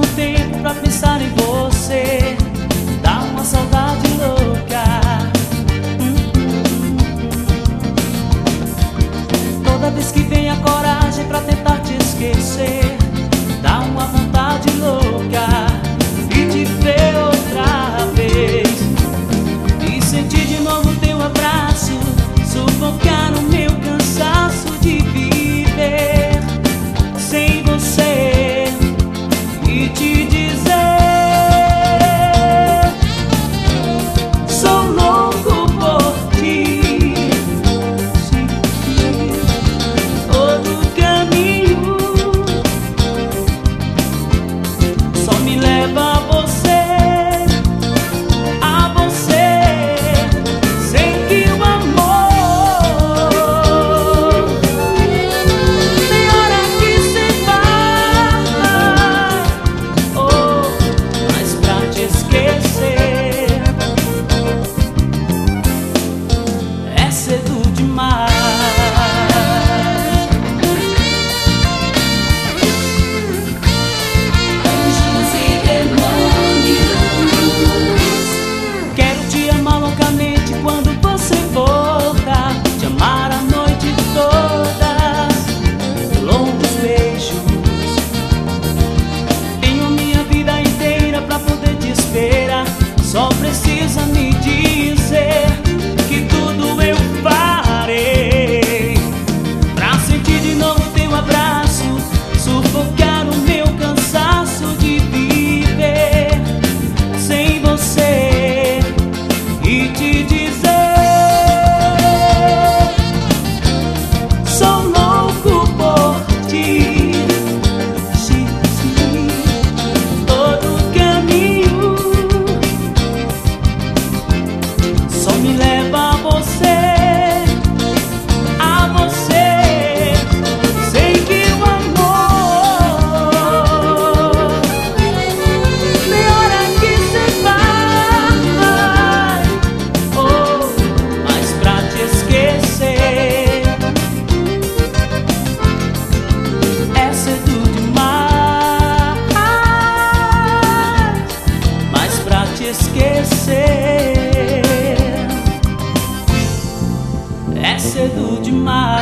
tempo pra pensar em você, dá uma saudade louca. Toda vez que vem a coragem pra tentar te esquecer, dá uma vontade louca de te ver outra vez e sentir de novo teu abraço, sufocar o meu cansaço de viver sem você e te dizer: sou louco por ti. Todo caminho só me leva a você, a você. Sei que o amor tem hora que se vai, oh, mas pra te esquecer é cedo demais. Anjos e demônios, Quero te amar loucamente quando você voltar, te amar a noite toda, longos beijos. Tenho minha vida inteira pra poder te esperar, só precisa me dizer que tudo eu farei pra sentir de novo teu abraço, sufocar o meu cansaço de viver sem você e te dizer: sou louco por ti. Todo caminho só me leva a você, a você. Sei que o amor tem hora que se vai, oh, mas pra te esquecer é cedo demais, mas pra te esquecer é cedo demais.